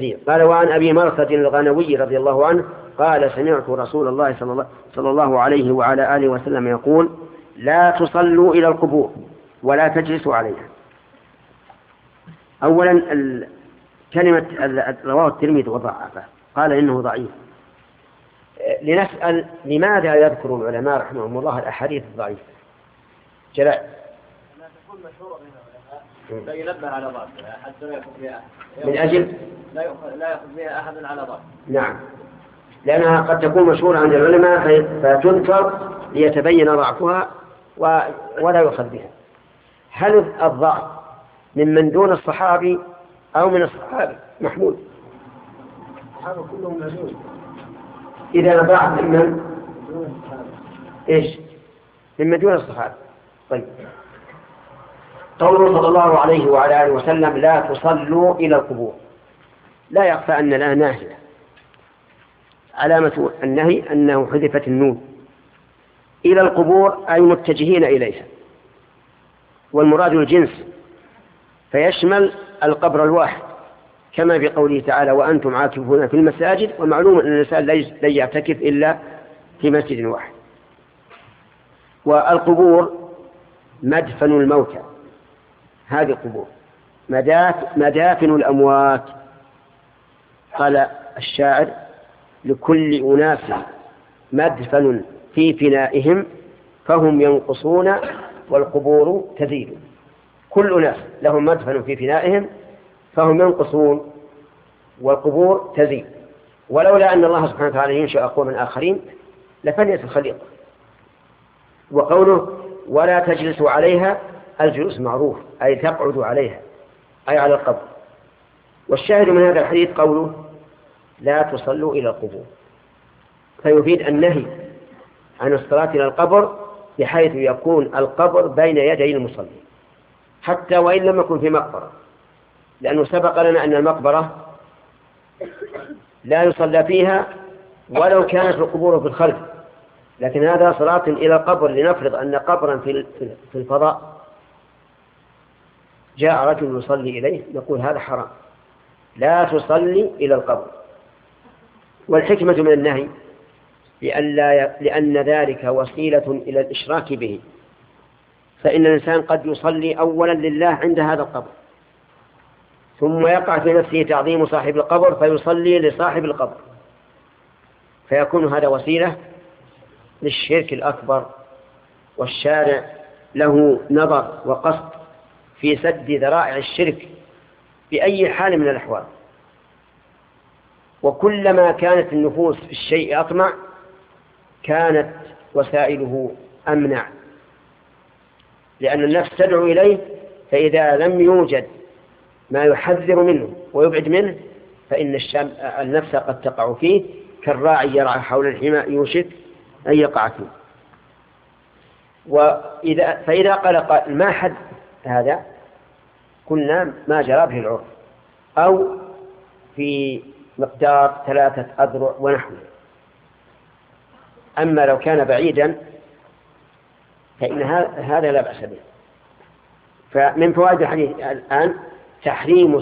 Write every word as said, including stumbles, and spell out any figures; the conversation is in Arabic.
تذيع. قال وعن أبي مرثد الغنوي رضي الله عنه قال سمعت رسول الله صلى الله عليه وعلى آله وسلم يقول لا تصلوا إلى القبور ولا تجلسوا عليها. أولا كلمة رواه الترمذي وضعفه قال إنه ضعيف. لنسأل لماذا يذكر العلماء رحمهم الله الأحاديث الضعيفة؟ جلاء لا تكون مشهورة بين العلماء لا ينبه على ضعفها حتى لا يأخذ بها من أجل لا يأخذ لا يأخذ بها أحد على ضعف. نعم، لأنها قد تكون مشهورة عند العلماء فتنكر ليتبين ضعفها ولا يؤخذ بها. هل الضعف ممن دون الصحابي أو من الصحابي؟ محمود الصحابة كلهم مجنون. إذا ضعف ممن إيش ممن دون الصحابة. طيب قوله صلى الله عليه وعلى آله وسلم لا تصلوا إلى القبور، لا يخفى أن لا ناهية. علامة النهي أنه حذفت النون. إلى القبور أي متجهين إليها، والمراد الجنس فيشمل القبر الواحد كما في قوله تعالى وأنتم عاكفون في المساجد، ومعلوم أن الإنسان لا يعتكف إلا في مسجد واحد. والقبور مدفن الموتى، هذه قبور مدافن الأموات. قال الشاعر لكل أناس مدفن في فنائهم فهم ينقصون والقبور تزيد. كل أناس لهم مدفن في فنائهم فهم ينقصون والقبور تزيد. ولولا أن الله سبحانه وتعالى ينشأ قوما آخرين لفنيت الخليقة. وقوله ولا تجلسوا عليها، الجلوس معروف أي تقعدوا عليها أي على القبر. والشاهد من هذا الحديث قوله لا تصلوا إلى القبور، فيفيد النهي عن الصلاة إلى القبر بحيث يكون القبر بين يدي المصلي حتى وإن لم يكن في مقبرة، لأنه سبق لنا أن المقبرة لا يصلى فيها ولو كانت القبور في الخلف، لكن هذا صلاة إلى القبر. لنفرض أن قبرا في الفضاء جاء رجل يصلي إليه، نقول هذا حرام، لا تصلي إلى القبر. والحكمة من النهي لأن ذلك وسيلة إلى الإشراك به، فإن الإنسان قد يصلي أولا لله عند هذا القبر ثم يقع في نفسه تعظيم صاحب القبر فيصلي لصاحب القبر، فيكون هذا وسيلة للشرك الأكبر. والشارع له نظر وقصد في سد ذرائع الشرك بأي حال من الأحوال. وكلما كانت النفوس في الشيء أطمع كانت وسائله أمنع، لأن النفس تدعو إليه، فإذا لم يوجد ما يحذر منه ويبعد منه فإن النفس قد تقع فيه كالراعي يرعى حول الحماء يوشك أن يقع فيه. وإذا فإذا قال قائل ما حد هذا قلنا ما جرى به العرف أو في مقدار ثلاثة أذرع ونحوه. أما لو كان بعيدا فإن هذا لا بأس به. فمن فوائد الحديث الآن تحريم